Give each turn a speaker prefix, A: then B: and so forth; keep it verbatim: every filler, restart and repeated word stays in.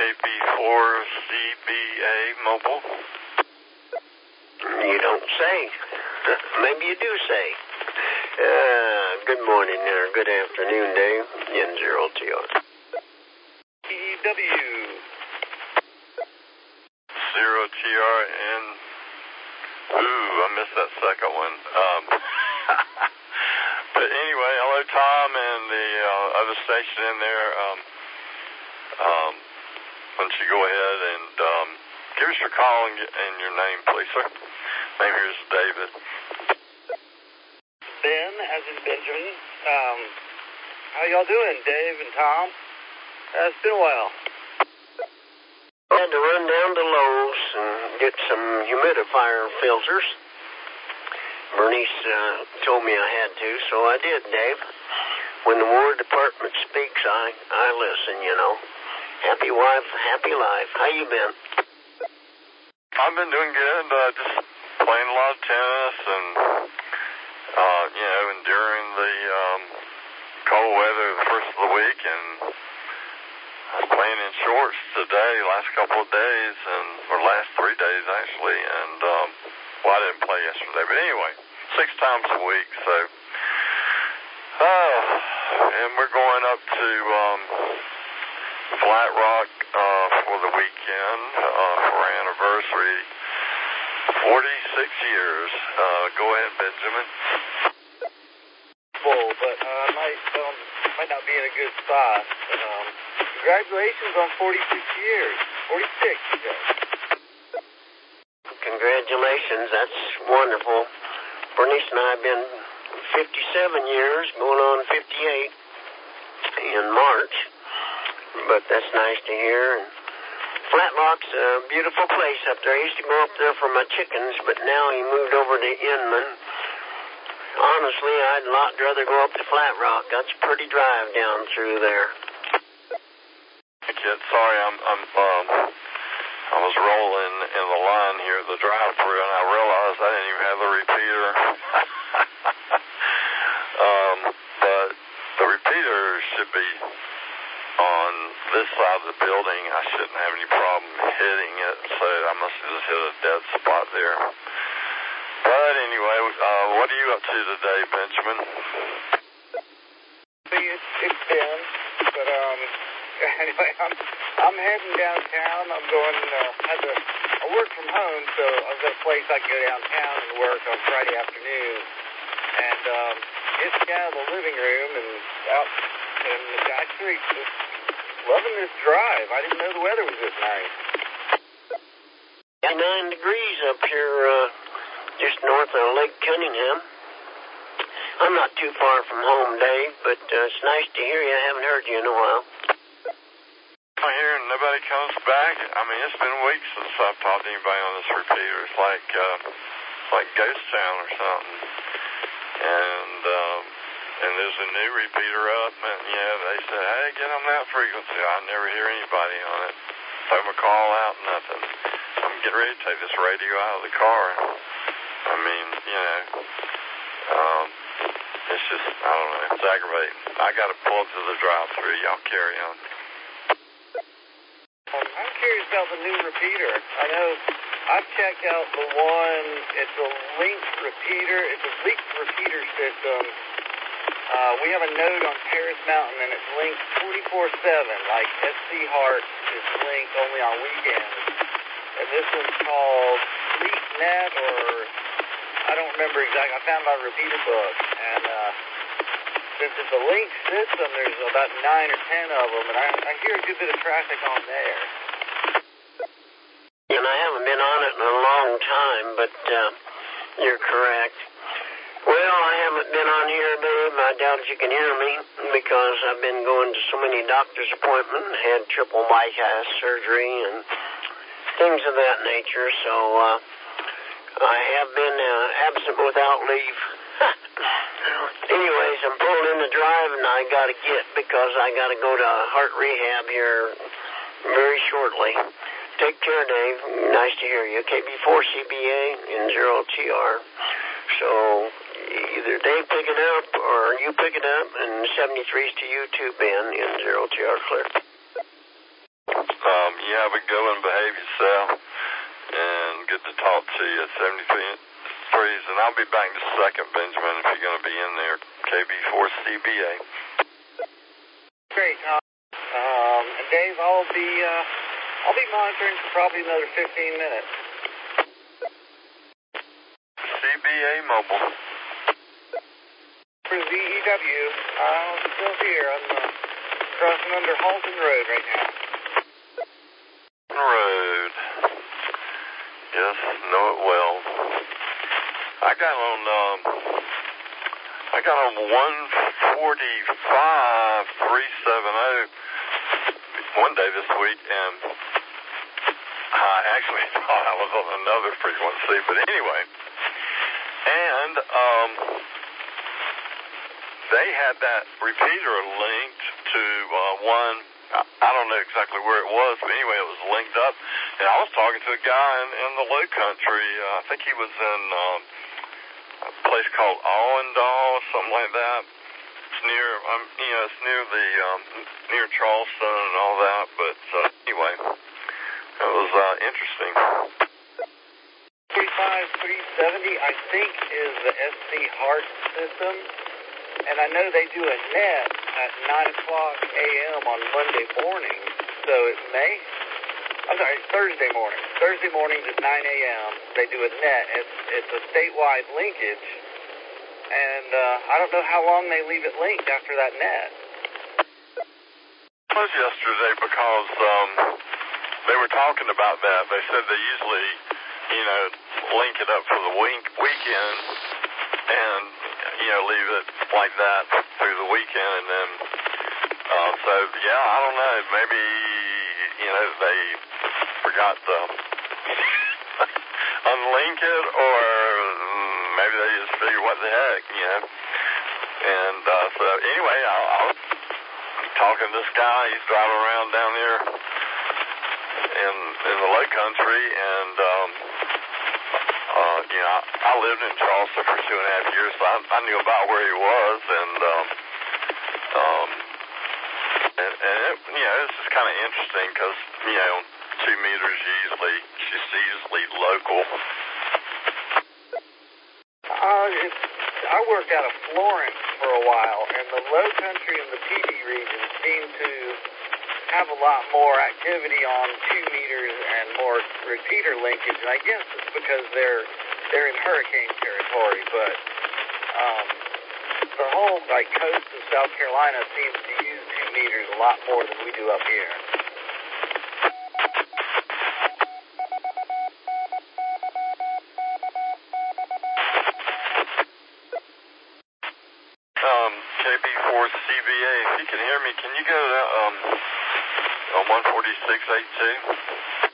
A: B four C B A mobile.
B: You don't say. Maybe you do say. Uh, good morning or good afternoon, Dave. N zero T R.
A: E W. Zero T R N. Ooh, I missed that second one. Um, but anyway, hello, Tom, and the uh, other station in there. Um, um, why don't you go ahead and um, give us your call and, and your name, please, sir. Name here is David.
C: Ben, as in Benjamin. Um, how y'all doing, Dave and Tom? Uh, it's been a while.
B: I had to run down to Lowe's and get some humidifier filters. Bernice uh, told me I had to, so I did, Dave. When the War Department speaks, I, I listen, you know. Happy wife, happy life. How you been?
A: I've been doing good. Uh, just playing a lot of tennis and, uh, you know, enduring the um, cold weather the first of the week, and I was playing in shorts today, last couple of days, and or last three days actually, and um, well, I didn't play yesterday, but anyway, six times a week. So, oh, and we're going up to um, Flat Rock uh, for the weekend uh, for our anniversary. forty-six years. Uh, go ahead, Benjamin.
C: Full, but uh, I might um, might not be in a good spot. Um, congratulations on forty-six years. forty-six, you guys.
B: Congratulations. That's wonderful. Bernice and I have been fifty-seven years, going on fifty-eight in March. But that's nice to hear. And Flat Rock's a beautiful place up there. I used to go up there for my chickens, but now he moved over to Inman. Honestly, I'd a lot rather go up to Flat Rock. That's a pretty drive down through there.
A: Kid, sorry, I'm, I'm, um, I was rolling in the line here at the drive-thru, and I realized I didn't even have the repeater. um, but the repeater should be on this side of the building. I shouldn't have any problem hitting it, so I must have just hit a dead spot there. But anyway, uh, what are you up to today, Benjamin?
C: It's, it's Ben, but um, anyway, I'm I'm heading downtown. I'm going. Uh, had to. I work from home, so I've got a place I can go downtown and work on Friday afternoon, and um, just get out of the living room and out in the back street. Just loving this drive. I didn't know the weather was this nice.
B: Nine degrees up here, uh, just north of Lake Cunningham. I'm not too far from home, Dave, but uh, it's nice to hear you. I haven't heard you in a while.
A: I hear nobody comes back. I mean, it's been weeks since I've talked to anybody on this repeater. It's like, uh, like Ghost Town or something. And, um, and there's a new repeater up, and, you know, they say, hey, get on that frequency. I never hear anybody on it. Throw my call out, nothing. I'm getting ready to take this radio out of the car. I mean, you know, um, it's just, I don't know, it's aggravating. I got to pull up to the drive-thru. Y'all carry on.
C: Um, I'm curious about the new repeater. I know I've checked out the one, it's a linked repeater. It's a linked repeater system. Uh, we have a node on Paris Mountain, and it's linked twenty-four seven, like S C Hart is linked only on weekends. And this one's called FleetNet, or I don't remember exactly. I found my repeater book, and uh, since it's a linked system, there's about nine or ten of them, and I, I hear a good bit of traffic on there.
B: And I haven't been on it in a long time, but uh, you're correct. Well, I haven't been on here, Dave. I doubt if you can hear me because I've been going to so many doctor's appointments, had triple bypass surgery and things of that nature. So uh, I have been uh, absent without leave. Anyways, I'm pulling in the drive, and I got to get because I got to go to heart rehab here very shortly. Take care, Dave. Nice to hear you. K B four C B A and zero T R. So either Dave pick it up or you pick it up, and seventy-three's to you too, Ben, in zero T R clear.
A: Um, you have a go and behave yourself, and good to talk to you at seventy-three threes, and I'll be back in a second, Benjamin, if you're going to be in there, K B four C B A.
C: Great, Tom. Um, and Dave, I'll be, uh, I'll be monitoring for probably another fifteen minutes.
A: C B A Mobile.
C: For Z E W, I'm still here. I'm uh, crossing under Halton Road right now.
A: Road. Yes, know it well. I got on, um, I got on one forty-five three seventy one day this week, and I actually thought I was on another frequency, but anyway. And, um, they had that repeater linked to uh, one, I don't know exactly where it was, but anyway, it was linked up. And I was talking to a guy in, in the Low Country. Uh, I think he was in um, a place called Allendale, something like that. It's near, um, you know, it's near the um, near Charleston and all that. But uh, anyway, it was uh, interesting.
C: forty-five three seventy, I think, is the S C Hart system. And I know they do a net at nine o'clock a m on Monday morning, so it may, I'm sorry, Thursday morning. Thursday mornings at nine a m, they do a net. It's, it's a statewide linkage, and uh, I don't know how long they leave it linked after that net.
A: It was yesterday because um, they were talking about that. They said they usually, you know, link it up for the week, weekend and, you know, leave it like that through the weekend, and then, uh, so, yeah, I don't know, maybe, you know, they forgot to unlink it, or maybe they just figured, what the heck, you know, and, uh, so, anyway, I, I was talking to this guy. He's driving around down there in, in the Low Country, and, um, Uh, you know, I, I lived in Charleston for two and a half years, so I, I knew about where he was, and, um, um, and, and it, you know, this is kind of interesting because, you know, two meters usually, she's usually local.
C: Uh, it's, I worked out of Florence for a while, and the Low Country and the P D region seem to have a lot more activity on two meters and more repeater linkage, and I guess it's because they're they're in hurricane territory, but um, the whole like coast of South Carolina seems to use two meters a lot more than we do up here.
A: Um, K B four C B A, if you can hear me, can you go to um, on one forty-six eighty-two?